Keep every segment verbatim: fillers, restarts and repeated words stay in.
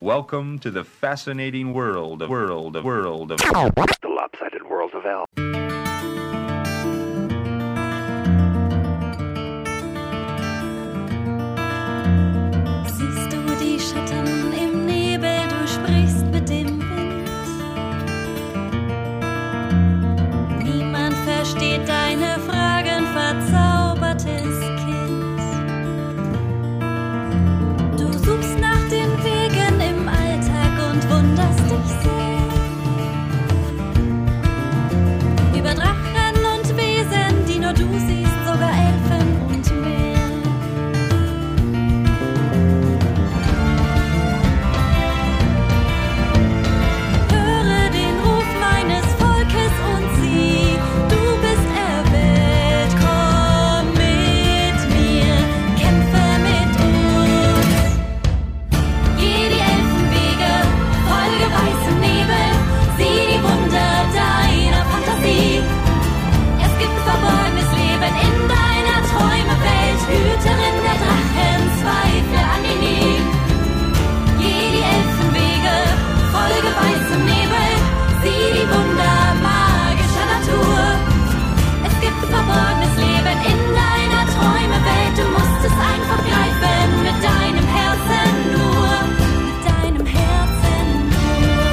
Welcome to the fascinating world of world of world of the lopsided world of L. Siehst du die Schatten im Nebel, du sprichst mit dem Wind. Niemand versteht deine Fragen, verzaubertes Kind. Du suchst nach den Wegen im Alltag und wunderst dich sehr über Drachen und Wesen, die nur du siehst, sogar Elfen und mehr. Höre den Ruf meines Volkes und sieh, du bist erwählt, komm mit mir, kämpfe mit uns. Geh die Elfenwege, folge weißem Nebel, sieh die Wunder deiner Fantasie. Es gibt verborgenes Leben in deiner Träumewelt, Hüterin der Drachen, zweifle an ihr nie. Geh die Elfenwege, folge weißem Nebel, sieh die Wunder magischer Natur. Es gibt verborgenes Leben in deiner Träumewelt, du musst es einfach greifen mit deinem Herzen nur, mit deinem Herzen nur.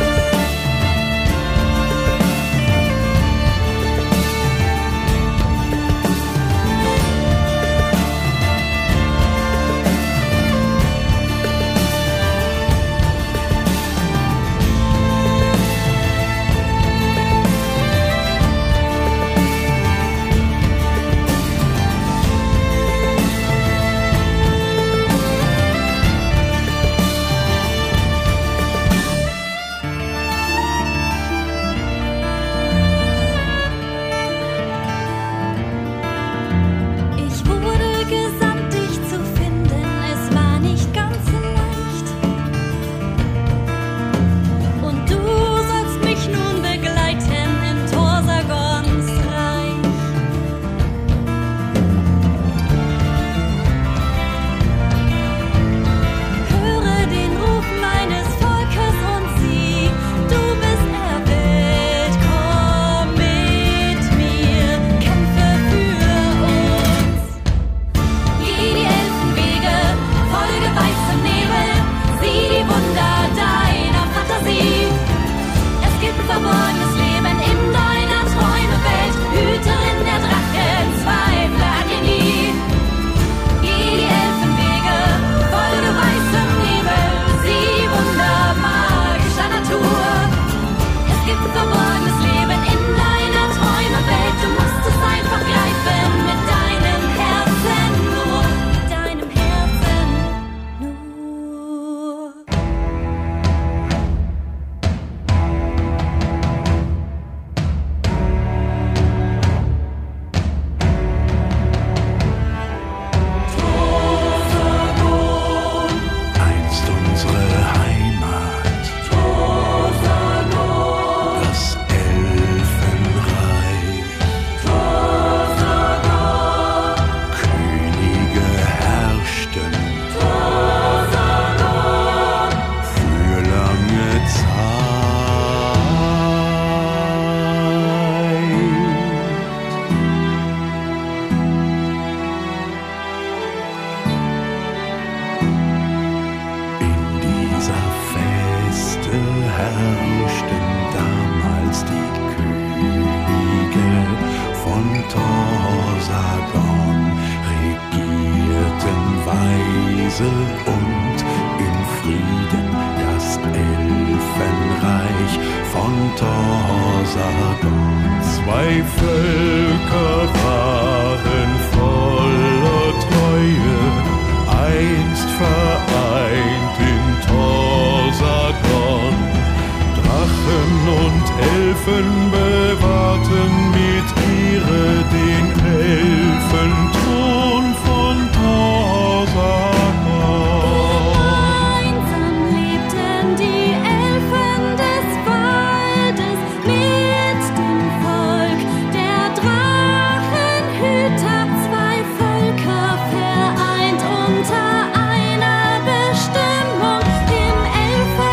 Ich wurde gesandt, dich zu finden, es war nicht ganz so leicht. Und du sollst mich nun begleiten in Torsagons Reich. Höre den Ruf meines Volkes und sieh, du bist erwählt, komm mit mir, kämpfe für uns. Geh die Elfenwege, folge weißem Nebel, sieh die Wunder deiner Fantasie. Es gibt verborgenes Leben in deiner Träumewelt, Hüterin der Drachen, zweifle an ihr nie. Geh die Elfenwege, folge weißem Nebel, sieh die Wunder magischer Natur. Es gibt verborgenes Leben in deiner Träumewelt, du musst es einfach greifen mit deinem Herzen nur, mit deinem Herzen nur. Einst unsere Heimat, das Elfenreich. Könige herrschten für lange Zeit. In dieser Feste herrschten damals die Könige von Torsagon, regierten weise und in Frieden das Elfenreich von Torsagon. Zwei Völker waren voller Treue, einst vereint in Torsagon. Drachen und Elfen bewahrten mit Ehre den Elfenthron von Torsagon. Gemeinsam lebten die Elfen des Waldes mit dem Volk der Drachenhüter, zwei Völker vereint unter einer Bestimmung im Elfen.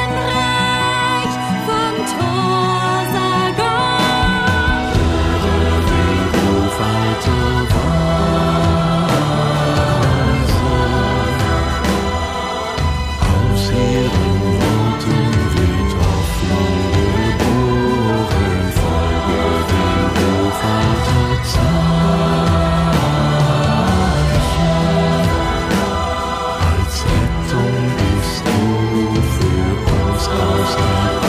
bis aus der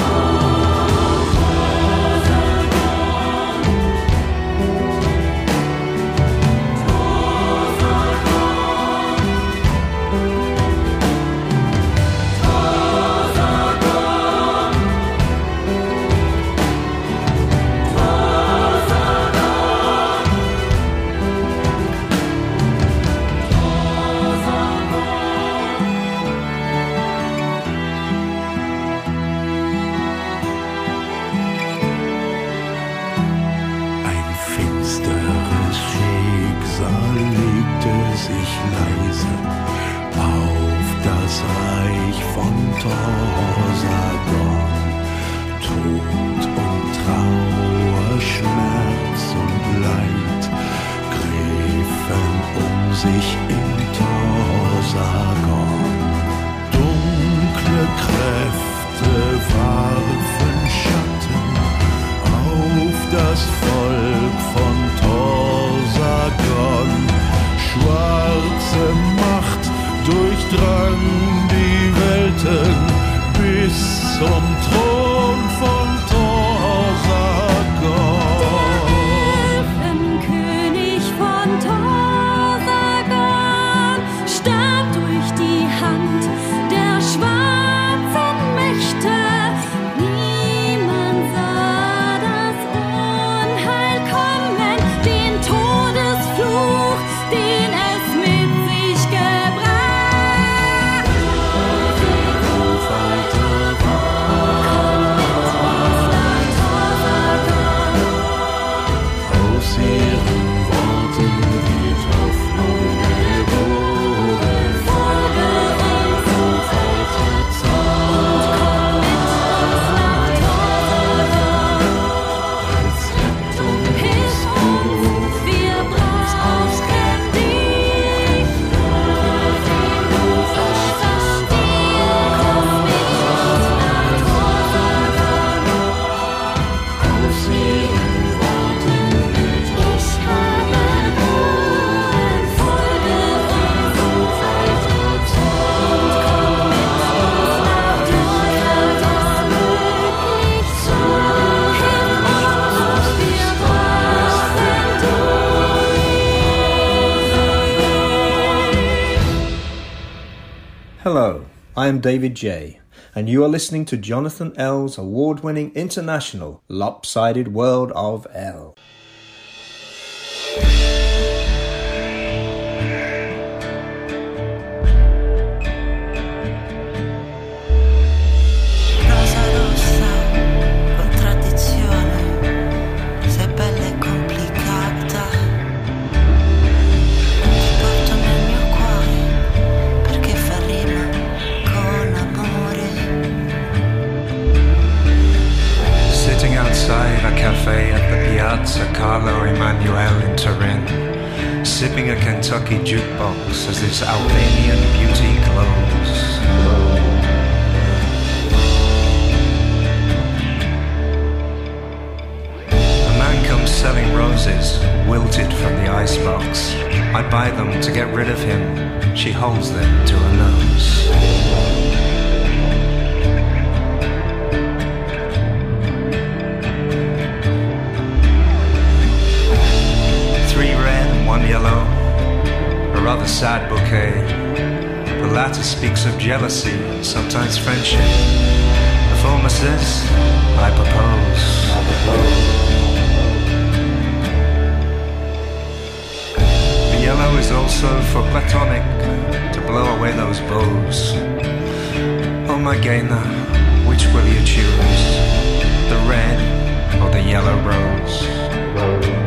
Hello, I am David J, and you are listening to Jonathan L's award-winning international Lopsided World of L. Carlo Emanuele in Turin, sipping a Kentucky jukebox as this Albanian beauty glows. A man comes selling roses, wilted from the icebox. I buy them to get rid of him. She holds them to her nose. One yellow, a rather sad bouquet. The latter speaks of jealousy, sometimes friendship. The former says, I propose. I propose. The yellow is also for platonic, to blow away those bows. Oh my gainer, which will you choose? The red or the yellow rose?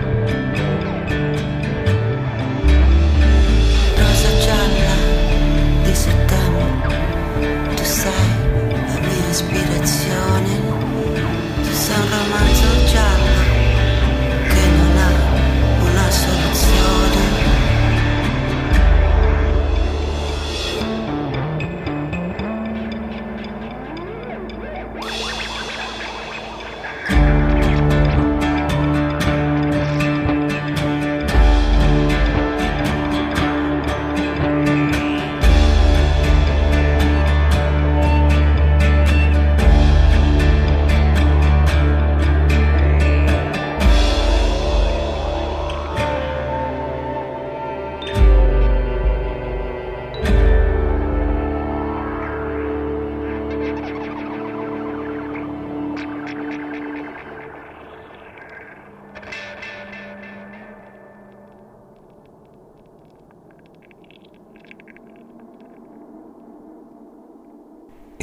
Di settembre, tu sei la mia ispirazione, tu sei un romanzo giallo che non ha una soluzione.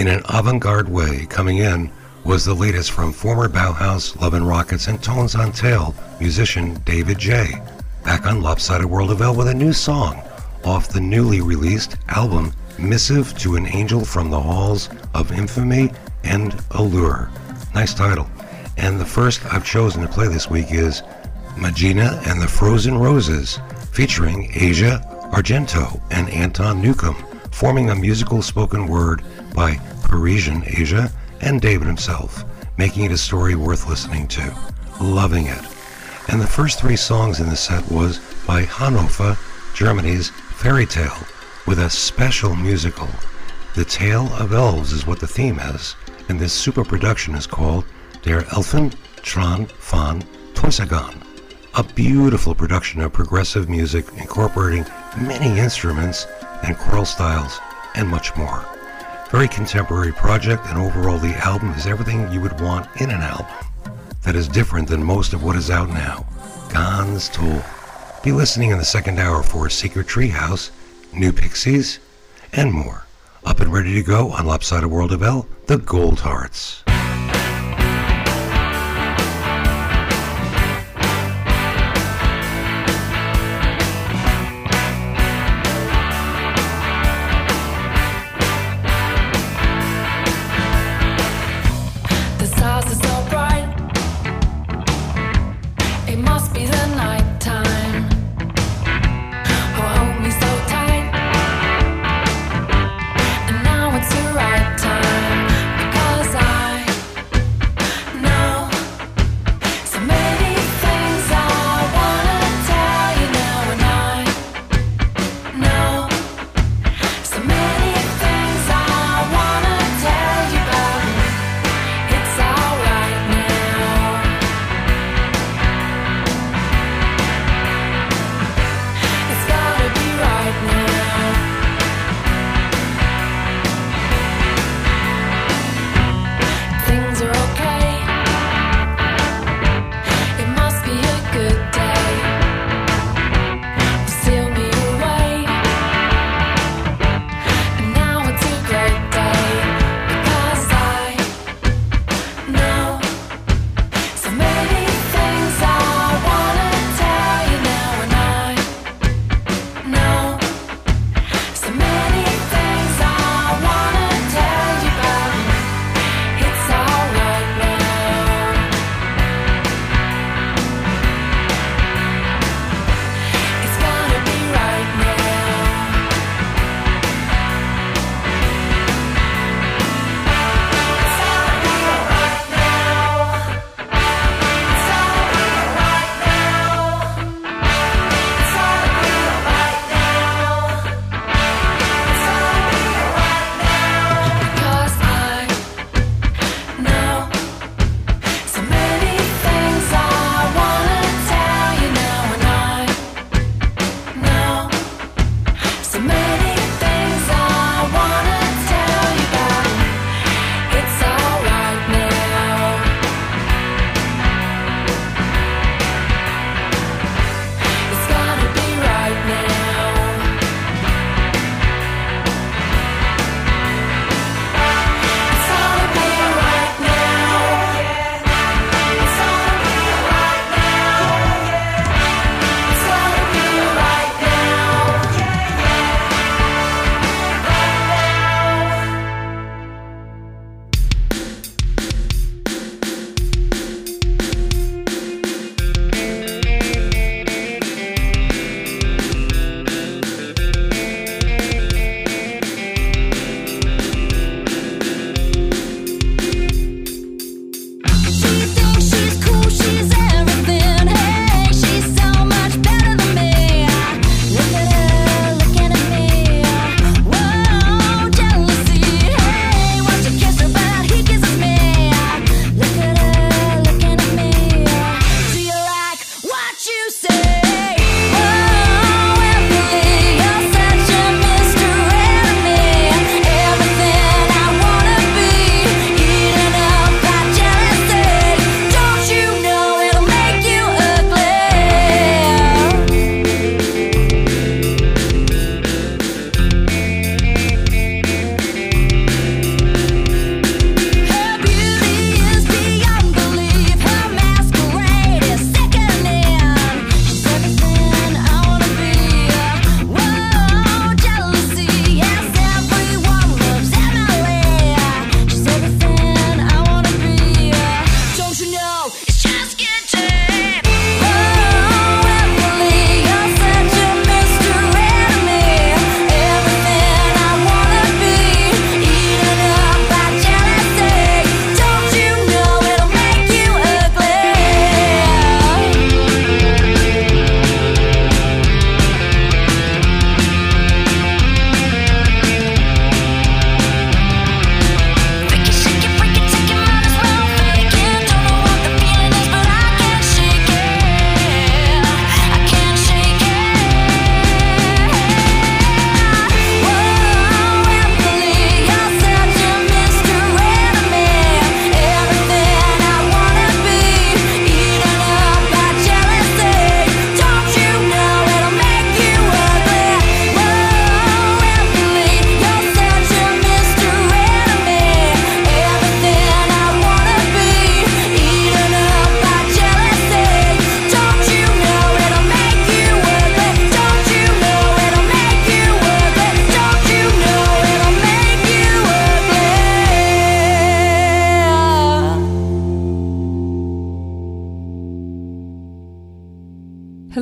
in an avant-garde way. Coming in was the latest from former Bauhaus, Love and Rockets, and Tones on Tail musician David J. Back on Lopsided World of L with a new song off the newly released album Missive to an Angel from the Halls of Infamy and Allure. Nice title. And the first I've chosen to play this week is Magina and the Frozen Roses, featuring Asia Argento and Anton Newcomb, forming a musical spoken word by Parisian Asia and David himself, making it a story worth listening to. Loving it. And the first three songs in the set was by Hannover, Germany's Fairy Tale, with a special musical. The Tale of Elves is what the theme is, and this super production is called Der Elfen Tran van Toisagan, a beautiful production of progressive music incorporating many instruments and choral styles and much more. Very contemporary project, and overall the album is everything you would want in an album that is different than most of what is out now. Ganz toll. Be listening in the second hour for Secret Treehouse, New Pixies, and more. Up and ready to go on Lopsided World of L, the Gold Hearts. Now it's the right time, because I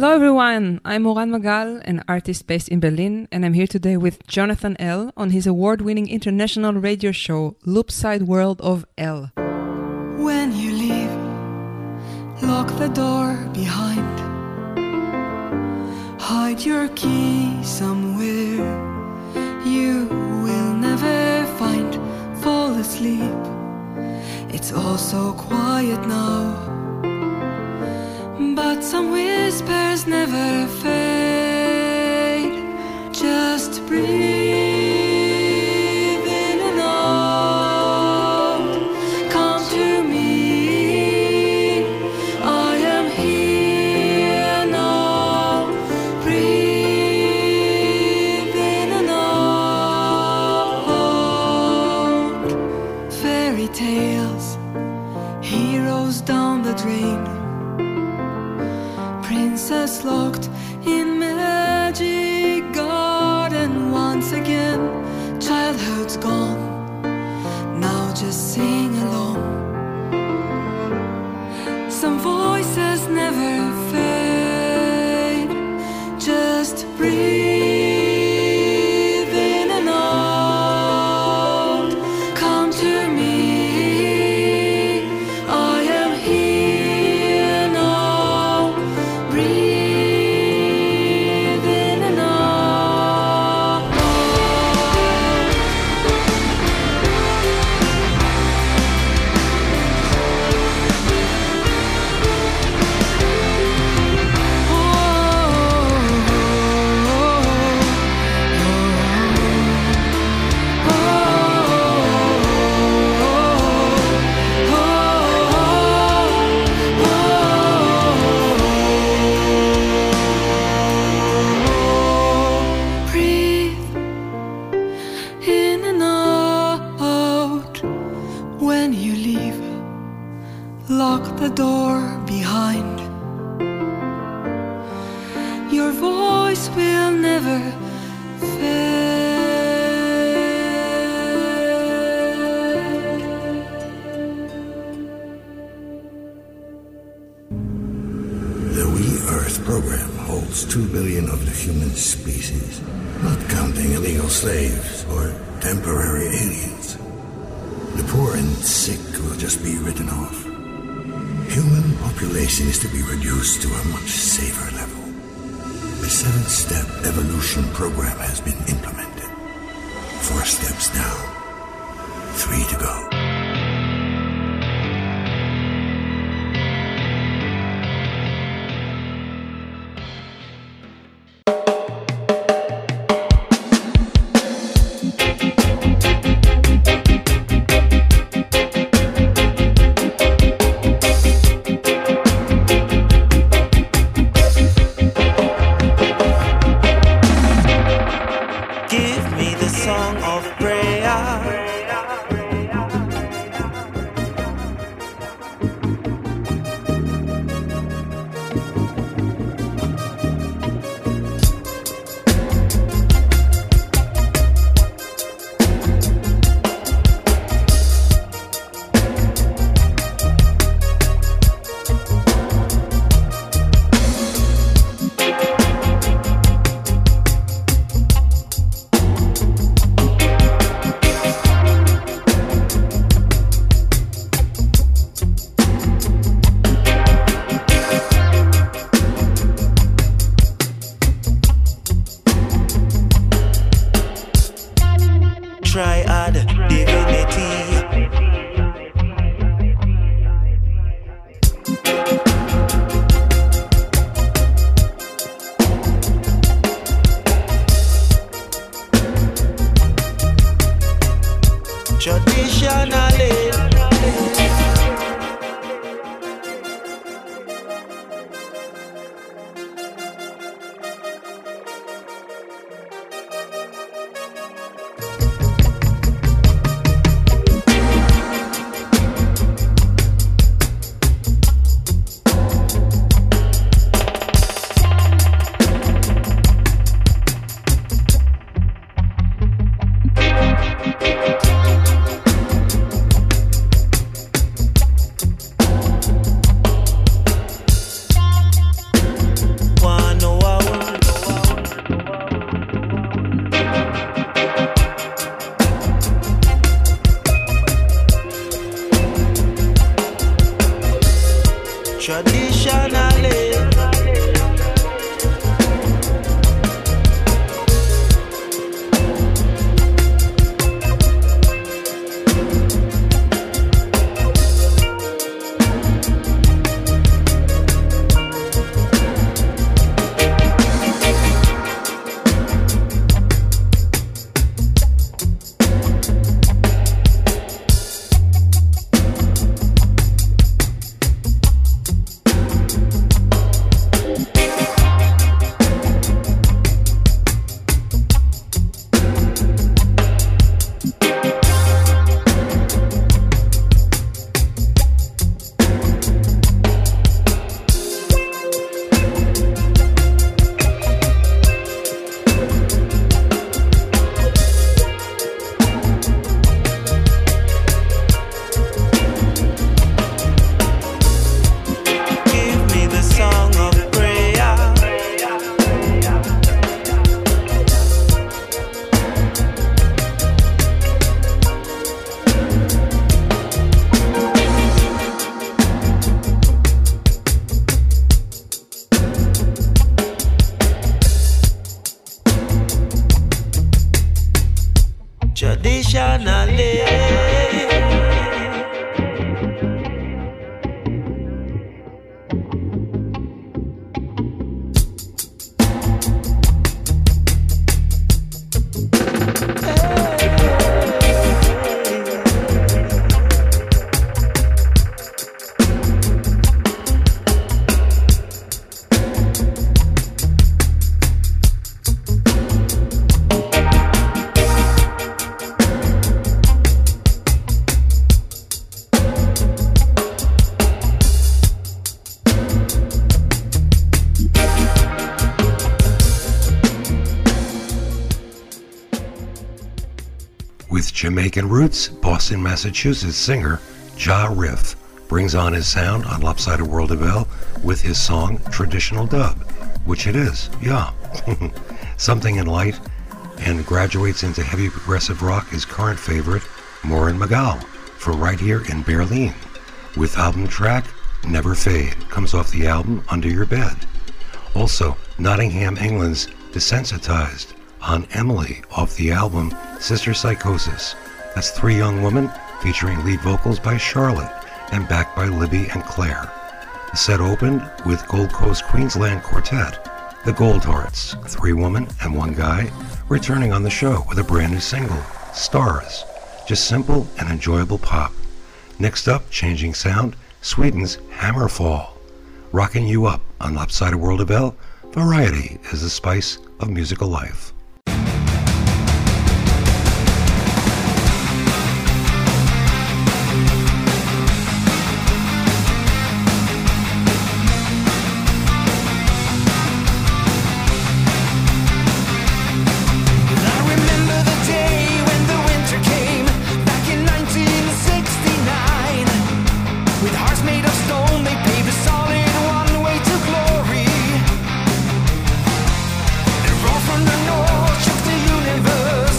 Hello everyone, I'm Moran Magal, an artist based in Berlin, and I'm here today with Jonathan L. on his award-winning international radio show, Loopside World of L. When you leave, lock the door behind. Hide your key somewhere you will never find. Fall asleep, it's all so quiet now, but some whispers never fade. Just breathe in and out. Come to me, I am here now. Breathe in and out. Fairy tales, heroes down the drain, princess locked in magic garden once again. Childhood's gone, now just sing along. Some voices never fade. Just breathe in and out. Come to me, I am here now. Breathe in and out. Breathe in and out. When you leave, lock the door behind. Your voice will never fade. The We Earth program holds two billion of the human species, not counting illegal slaves or temporary aliens. The poor and sick will just be written off. Human population is to be reduced to a much safer level. The seven-step evolution program has been implemented. Four steps down, three to go. Give me the song of prayer. traditionally. Jamaican roots, Boston, Massachusetts singer Ja Riff brings on his sound on Lopsided World of El with his song Traditional Dub, which it is, yeah. Something in light, and graduates into heavy progressive rock his current favorite, Morin Magal, from right here in Berlin, with album track Never Fade, comes off the album Under Your Bed. Also, Nottingham, England's Desensitized on Emily off the album Sister Psychosis. That's three young women featuring lead vocals by Charlotte and backed by Libby and Claire. The set opened with Gold Coast Queensland quartet, the Goldhearts, three women and one guy, returning on the show with a brand new single, Stars. Just simple and enjoyable pop. Next up, changing sound, Sweden's Hammerfall. Rocking you up on Lopsided World of El, variety is the spice of musical life. From the north, shook the universe.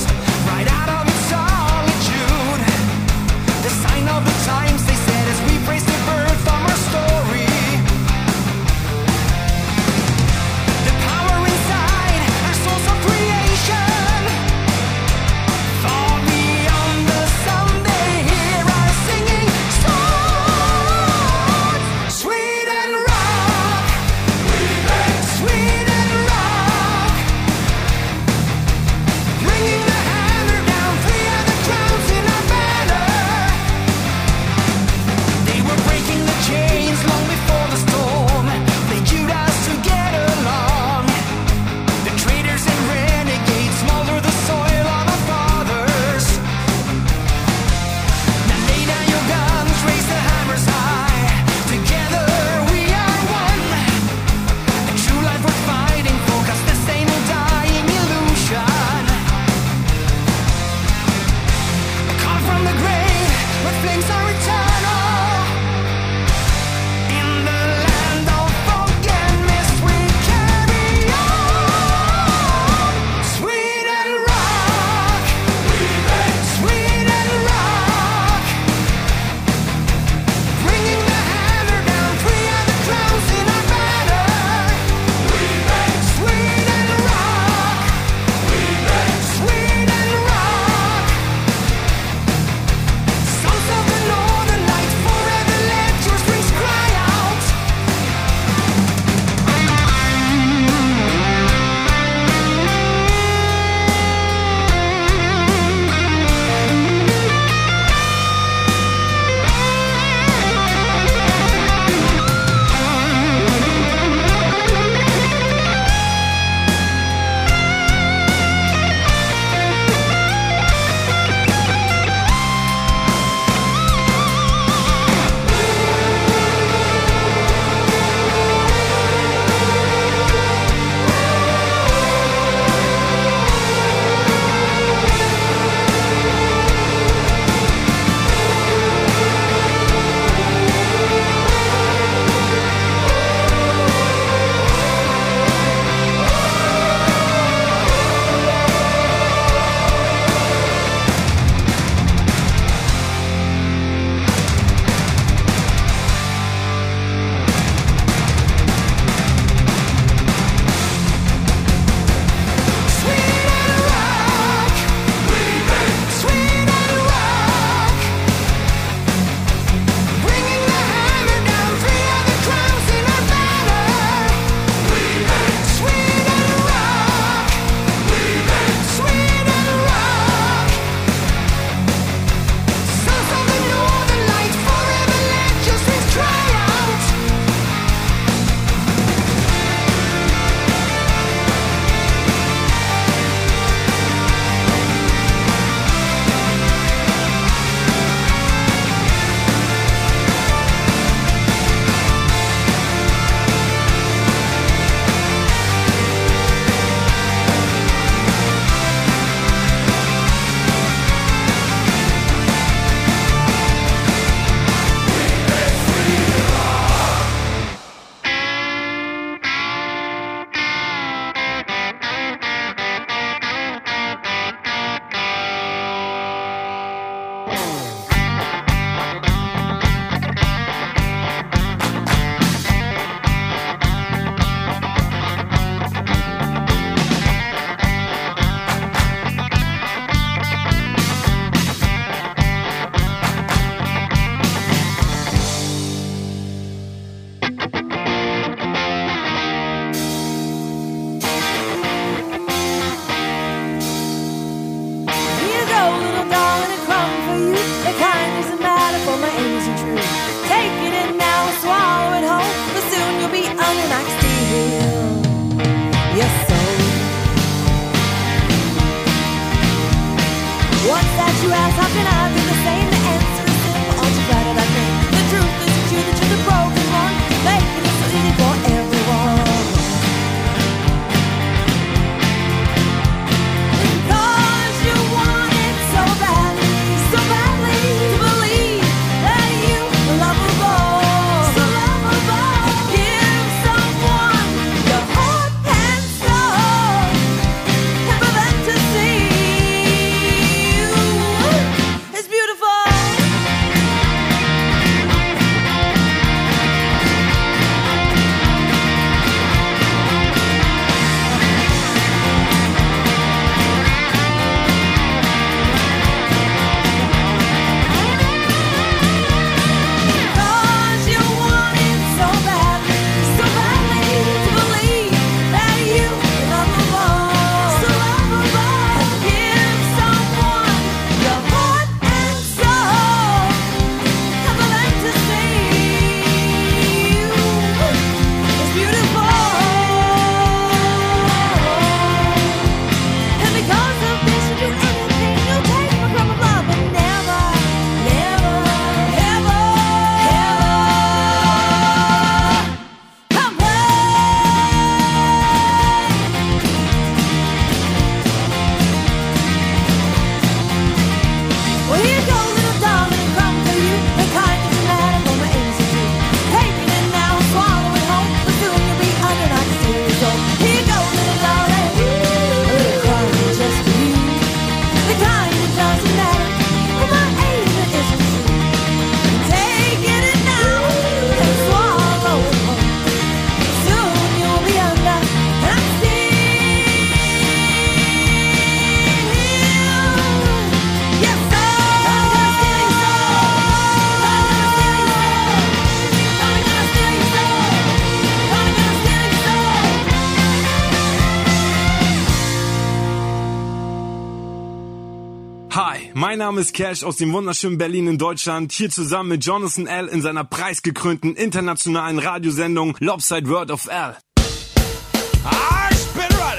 Mein Name ist Cash aus dem wunderschönen Berlin in Deutschland, hier zusammen mit Jonathan L. in seiner preisgekrönten internationalen Radiosendung Lopside World of L. Ah, ich bin ready.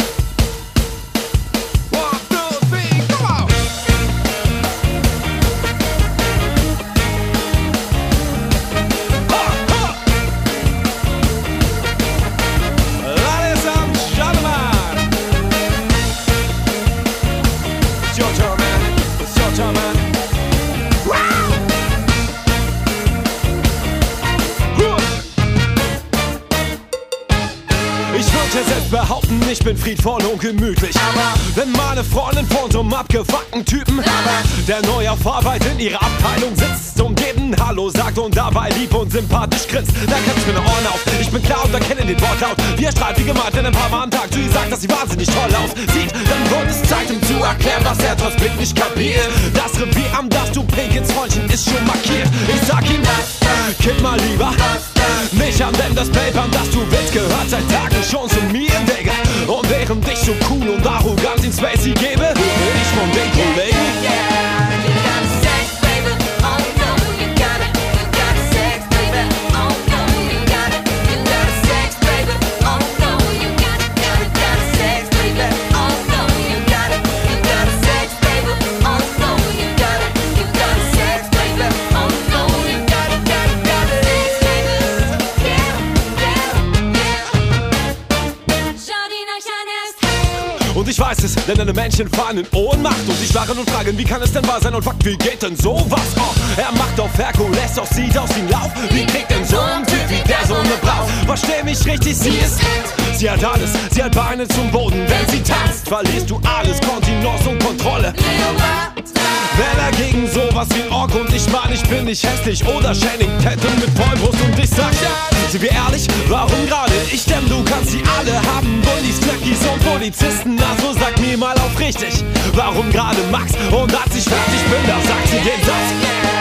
One, two, three, come on. Ha, ha. Ladies and gentlemen, it's your turn, man. It's your turn, man. Ich würde selbst behaupten, ich bin friedvoll und gemütlich. Aber wenn meine Freundin von so einem abgefuckten Typen, der neu auf Arbeit in ihrer Abteilung sitzt und jedem Hallo sagt und dabei lieb und sympathisch grinst, dann kannst du mir ne Ohren auf. Ich bin klar und erkenne den Wortlaut. Wie er strahlt wie gemalt, wenn ein paar Mal am Tag zu ihr sagt, dass sie wahnsinnig toll aussieht. Dann wird es Zeit, ihm zu erklären, was er trotz Blick nicht kapiert. Das Revier, am das du pinkens Freundchen, ist schon markiert. Ich sag ihm, kipp mal lieber nicht an, denn das Paper, das du willst, gehört seit Tagen schon zu mir, Digga. Und während ich so cool und arrogant ins Spacey gebe, höre ich von den Kollegen. Und ich weiß es, denn deine Menschen fallen in Ohnmacht. Und ich lache und frage, wie kann es denn wahr sein? Und fuck, wie geht denn sowas? Oh, er macht auf Herkules, doch sieht aus wie ein Lauf. Wie kriegt denn so ein Typ wie der so eine Braut? Versteh mich richtig, sie ist sie hat alles, sie hat Beine zum Boden. Wenn sie tanzt, verlierst du alles, Kontinence und Kontrolle. Wer dagegen sowas wie ein Ork und ich mein, ich bin nicht hässlich oder Channing Tatum mit Vollbrust und ich sag, sind wir ehrlich, warum gerade ich, denn du kannst sie alle haben, Bullies, Knackies und Polizisten, also sag mir mal auf richtig, warum gerade Max und als ich fertig bin, da sagt sie den Satz.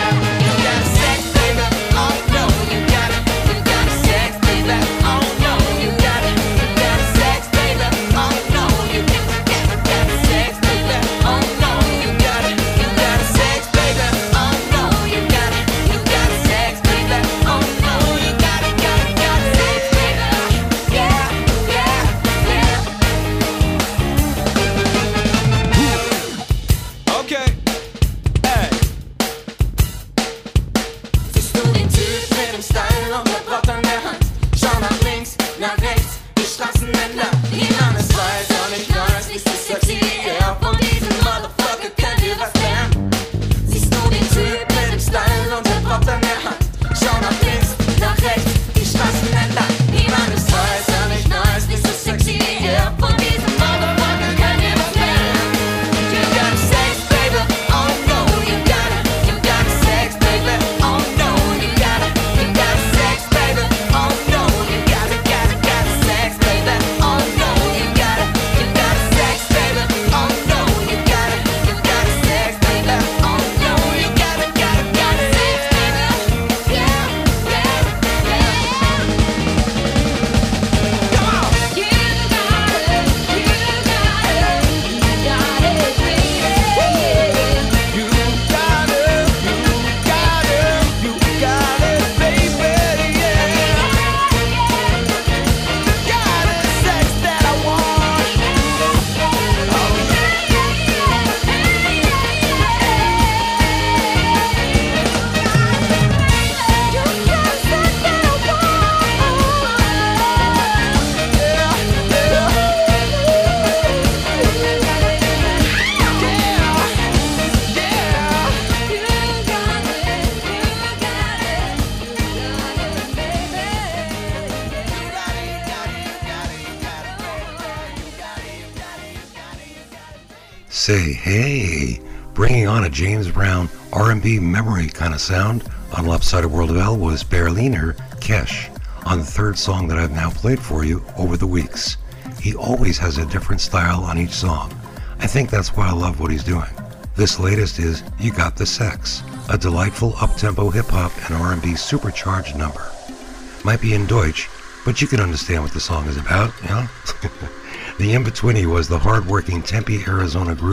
Say hey, bringing on a James Brown R and B memory kind of sound on Lopsided World of L was Berliner Kesh on the third song that I've now played for you over the weeks. He always has a different style on each song. I think that's why I love what he's doing. This latest is You Got the Sex, a delightful up-tempo hip-hop and R and B supercharged number. Might be in Deutsch, but you can understand what the song is about, you know? The in-betweenie was the hard-working Tempe, Arizona group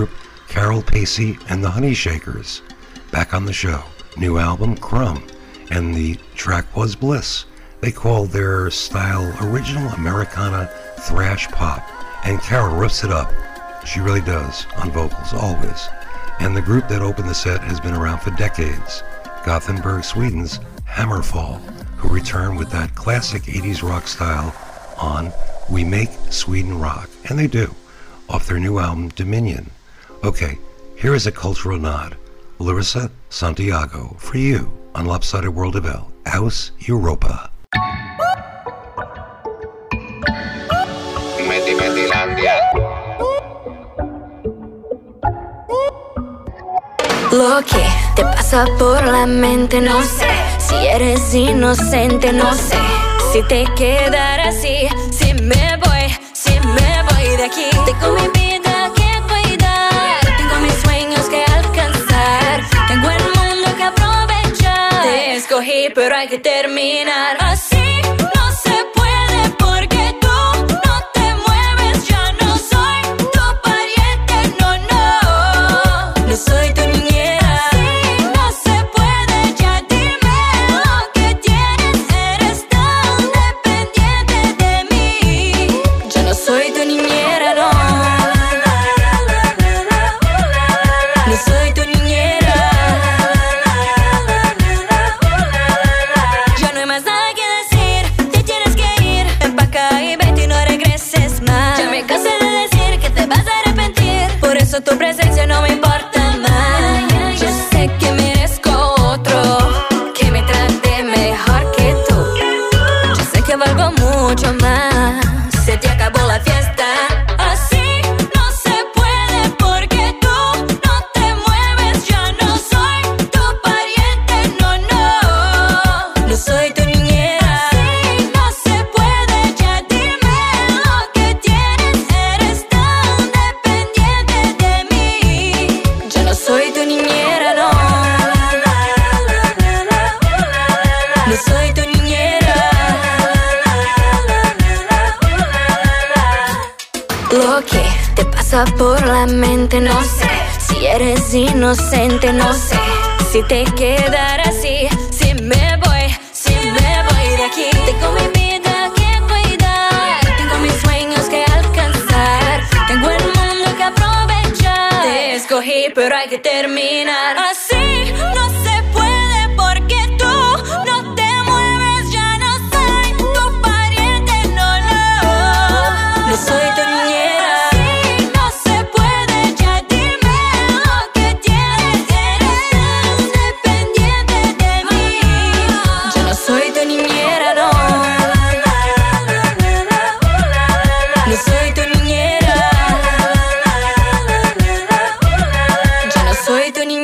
Carol Pacey and the Honey Shakers. Back on the show, new album Crumb, and the track was Bliss. They called their style original Americana thrash pop, and Carol rips it up. She really does, on vocals, always. And the group that opened the set has been around for decades, Gothenburg, Sweden's Hammerfall, who return with that classic eighties rock style on We Make Sweden Rock, and they do, off their new album Dominion. Okay, here is a cultural nod. Larissa Santiago, for you, on Lopsided World of El, Aus Europa. Meti Metilandia. Lo que te pasa por la mente, no sé. Si eres inocente, no sé. Si te quedarás así, si me voy, si me voy de aquí. Tengo mi vida que cuidar, tengo mis sueños que alcanzar, tengo el mundo que aprovechar. Te escogí, pero hay que terminar así. No se puede porque tú no te mueves. Ya no soy tu pariente, no, no. No soy tu niñera. No se puede, ya dime lo que tienes. Eres tan dependiente de mí. Yo no soy tu niñera, no. No soy tu niñera. Ya no hay más nada que decir. Te tienes que ir. Empaca y vete y no regreses más. Ya me cansé de decir que te vas a arrepentir. Por eso tu presencia no me importa más. Yo sé que merezco otro que me trate mejor que tú. Yo sé que valgo mucho más. Se te acabó la fiesta. Así no se puede porque tú no te mueves. Ya no soy tu pariente, no, no. No soy tu niñera. Así no se puede, ya dime lo que tienes. Eres tan dependiente de mí. Yo no soy tu niñera, no. No soy tu niñera. Lo que te pasa por la mente, no sé. Si eres inocente, no sé. Si te quedarás así, si me voy, si me voy de aquí. Tengo mi vida que cuidar, tengo mis sueños que alcanzar, tengo el mundo que aprovechar. Te escogí, pero hay que terminar así. No se puede porque tú no te mueves. Ya no soy tu pariente, no, no. No soy tu niñera. Así no se puede, ya dime lo que tienes. Eres tan dependiente de mí. Yo no soy tu niñera, no. No soy tu niñera. Yo no soy tu niñera.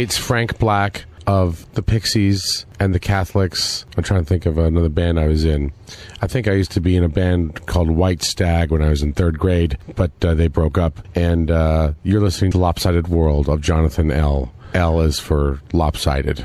It's Frank Black of the Pixies and the Catholics. I'm trying to think of another band I was in. I think I used to be in a band called White Stag when I was in third grade, but uh, they broke up. And uh, you're listening to Lopsided World of Jonathan L. L is for lopsided.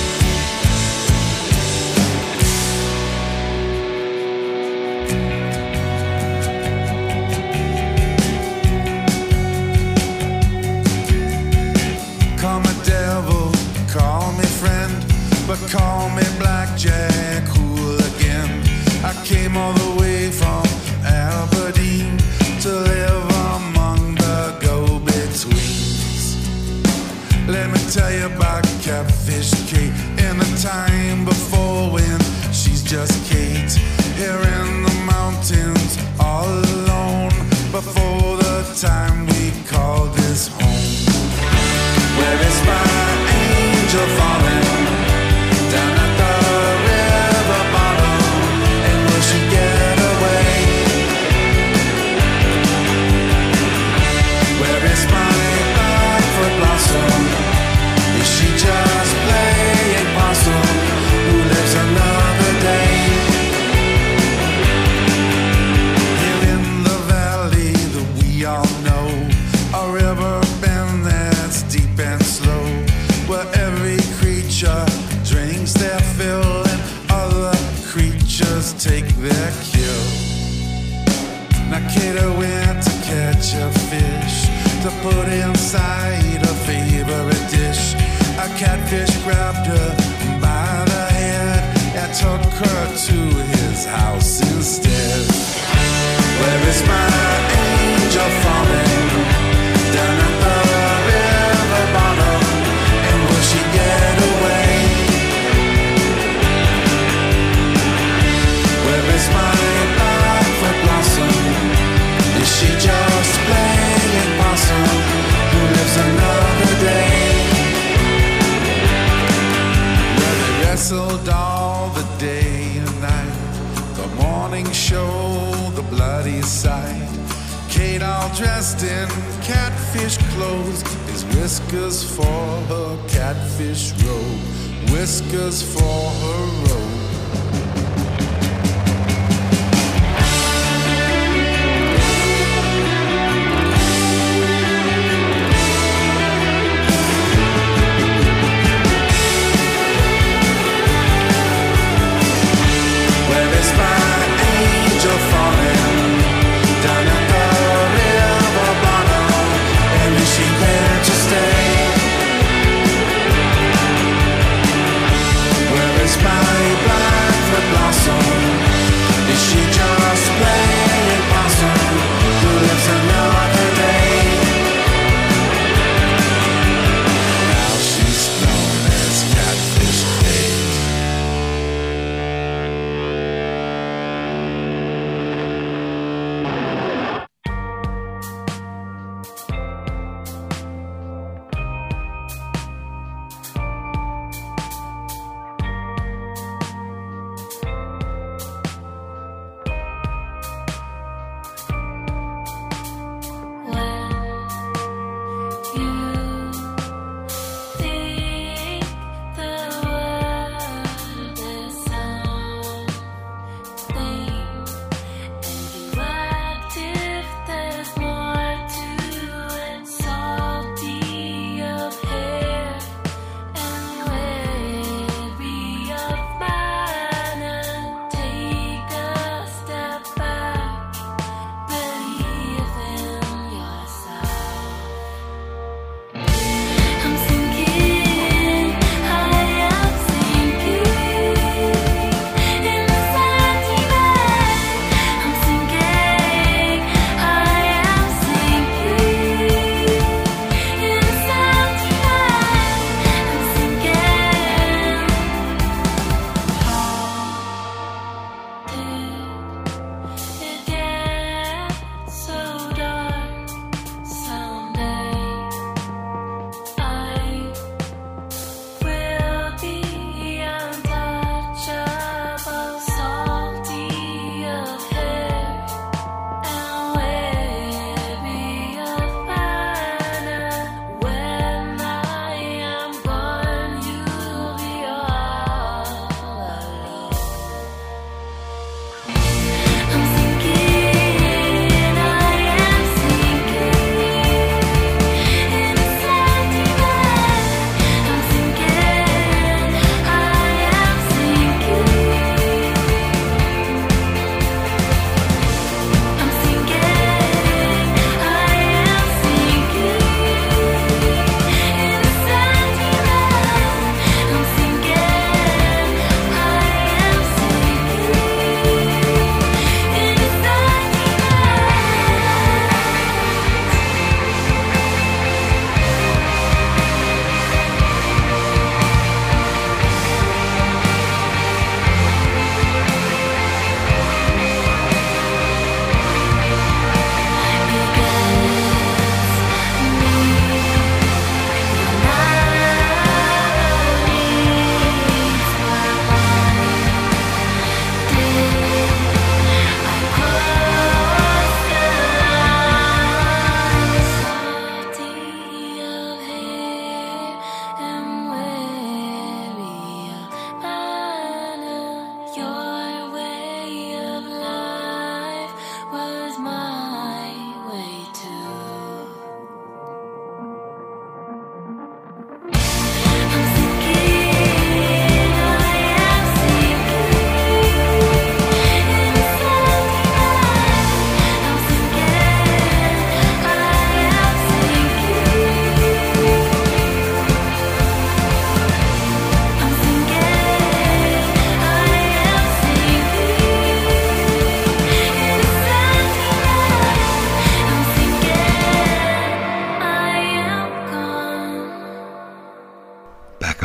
But call me Blackjack Hooligan. I came all the way from Aberdeen to live among the go-betweens. Let me tell you about Catfish Kate in the time before when she's just Kate. Here in the mountains all alone before the time we call this home. Where is my angel falling? Down at the river bottom, and will she get away? Where is my Blackfoot Blossom? Is she just playing possum? Who lives another day? Here in the valley that we all know, a river bend that's deep and slow, where every creature drinks their fill and other creatures take their kill. Now Kato went to catch a fish to put inside a favorite dish. A catfish grabbed her by the head and took her to his house instead. Where is my angel falling? Down at the river bottom, and will she get away? Where is my Blackfoot Blossom? Is she just playing possum? Who lives another day? Well, they wrestled all the day and night. The morning show, the bloody sight. Kate all dressed in catfish clothes. His whiskers for her catfish robe. Whiskers for her robe. My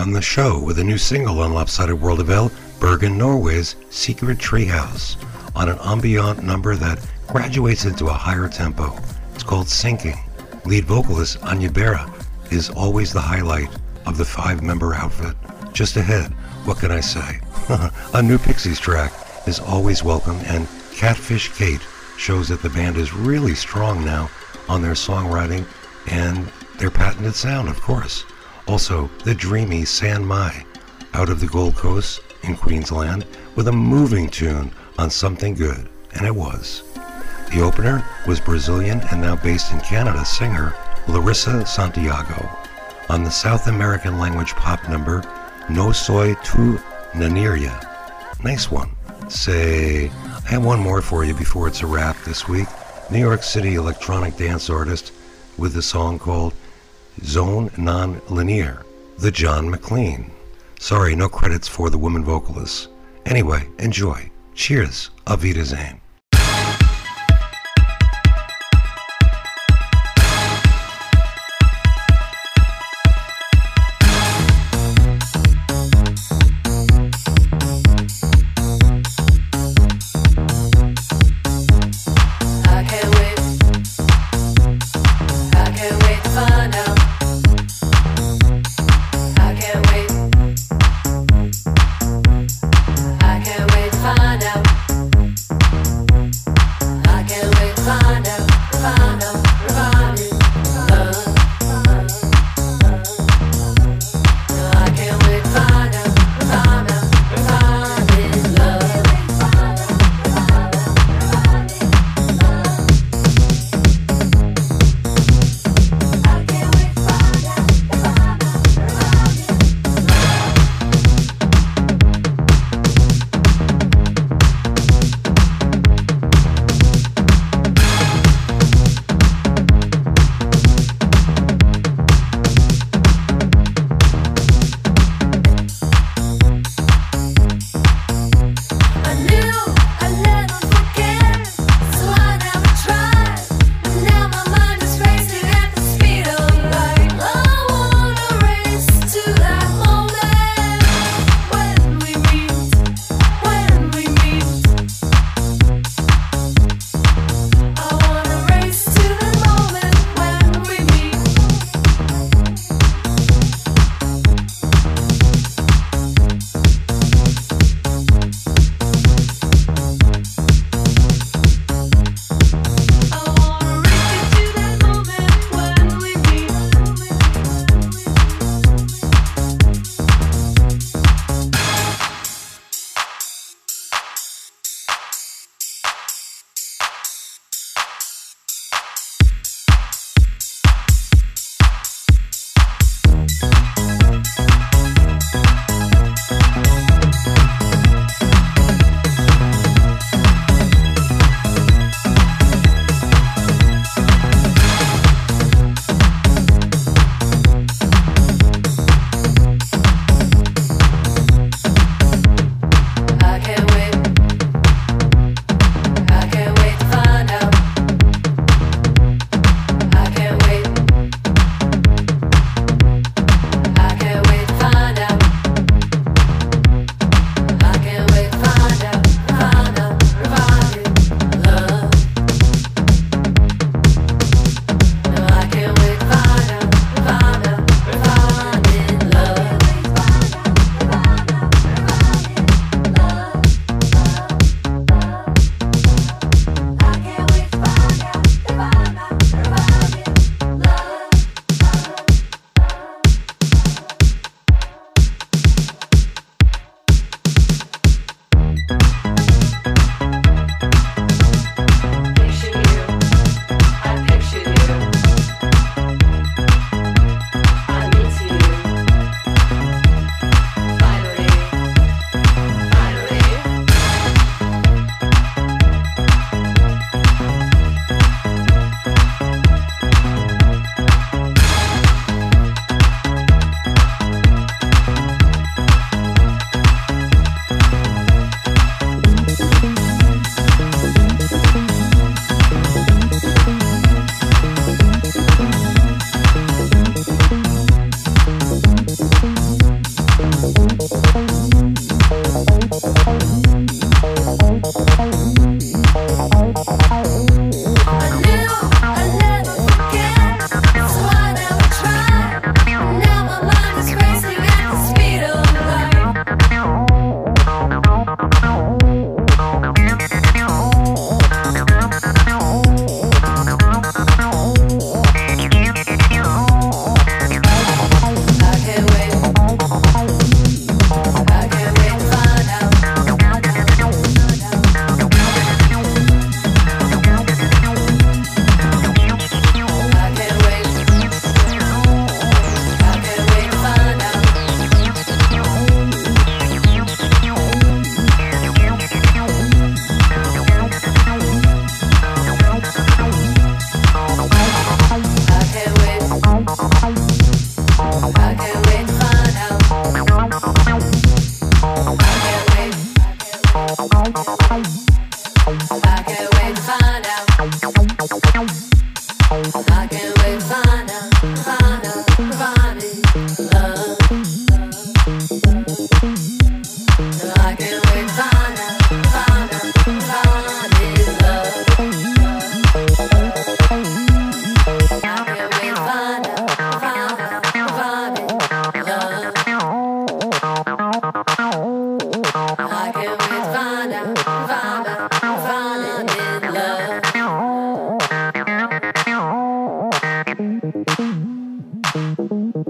on the show with a new single on Lopsided World of El, Bergen, Norway's Secret Treehouse, on an ambient number that graduates into a higher tempo. It's called Sinking. Lead vocalist Anya Berra is always the highlight of the five-member outfit. Just ahead, what can I say? A new Pixies track is always welcome, and Catfish Kate shows that the band is really strong now on their songwriting and their patented sound, of course. Also, the dreamy San Mai out of the Gold Coast in Queensland with a moving tune on Something Good, and it was. The opener was Brazilian and now based in Canada singer Larissa Santiago on the South American language pop number No Soy Tu Naniria. Nice one. Say, I have one more for you before it's a wrap this week. New York City electronic dance artist with a song called Zone Non-Linear, the John McLean. Sorry, no credits for the woman vocalists. Anyway, enjoy. Cheers. Auf Wiedersehen. Find out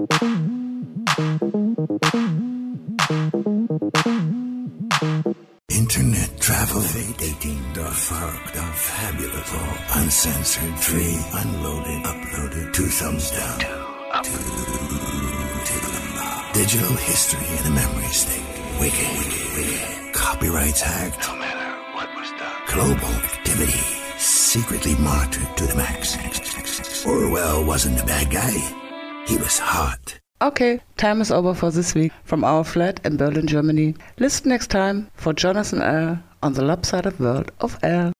Internet travel, dating, the fuck, the fabulous, all uncensored, free, unloaded, uploaded, two thumbs down, two, two, digital history in a memory state, wicked, wicked, wicked, copyrights hacked, no matter what was done, global activity, secretly monitored to the max. Orwell wasn't a bad guy, he was hot. Okay, time is over for this week from our flat in Berlin, Germany. Listen next time for Jonathan L. on the lopsided world of L.